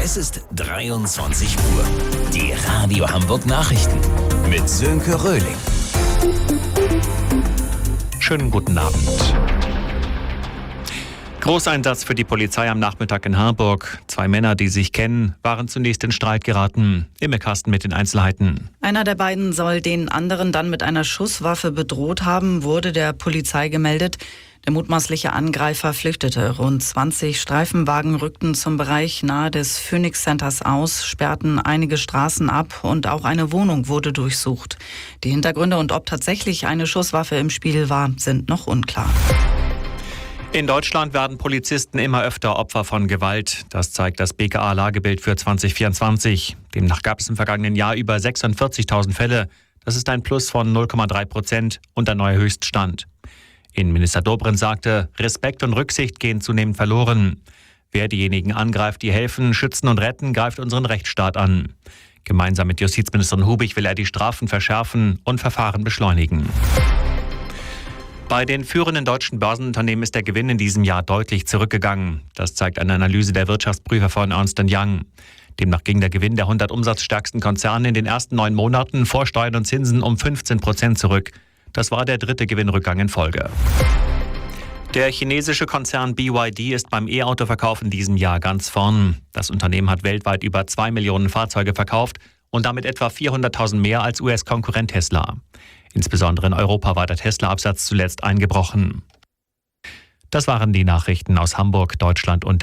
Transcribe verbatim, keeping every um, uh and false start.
Es ist dreiundzwanzig Uhr. Die Radio Hamburg Nachrichten mit Sönke Röhling. Schönen guten Abend. Großeinsatz für die Polizei am Nachmittag in Harburg. Zwei Männer, die sich kennen, waren zunächst in Streit geraten. Imme Karsten mit den Einzelheiten. Einer der beiden soll den anderen dann mit einer Schusswaffe bedroht haben, wurde der Polizei gemeldet. Der mutmaßliche Angreifer flüchtete. Rund zwanzig Streifenwagen rückten zum Bereich nahe des Phoenix Centers aus, sperrten einige Straßen ab und auch eine Wohnung wurde durchsucht. Die Hintergründe und ob tatsächlich eine Schusswaffe im Spiel war, sind noch unklar. In Deutschland werden Polizisten immer öfter Opfer von Gewalt. Das zeigt das B K A-Lagebild für zwanzig vierundzwanzig. Demnach gab es im vergangenen Jahr über sechsundvierzigtausend Fälle. Das ist ein Plus von null Komma drei Prozent und ein neuer Höchststand. Innenminister Dobrindt sagte, Respekt und Rücksicht gehen zunehmend verloren. Wer diejenigen angreift, die helfen, schützen und retten, greift unseren Rechtsstaat an. Gemeinsam mit Justizministerin Hubig will er die Strafen verschärfen und Verfahren beschleunigen. Bei den führenden deutschen Börsenunternehmen ist der Gewinn in diesem Jahr deutlich zurückgegangen. Das zeigt eine Analyse der Wirtschaftsprüfer von Ernst und Young. Demnach ging der Gewinn der hundert umsatzstärksten Konzerne in den ersten neun Monaten vor Steuern und Zinsen um fünfzehn Prozent zurück. Das war der dritte Gewinnrückgang in Folge. Der chinesische Konzern B Y D ist beim E-Auto-Verkauf in diesem Jahr ganz vorn. Das Unternehmen hat weltweit über zwei Millionen Fahrzeuge verkauft und damit etwa vierhunderttausend mehr als U S-Konkurrent Tesla. Insbesondere in Europa war der Tesla-Absatz zuletzt eingebrochen. Das waren die Nachrichten aus Hamburg, Deutschland und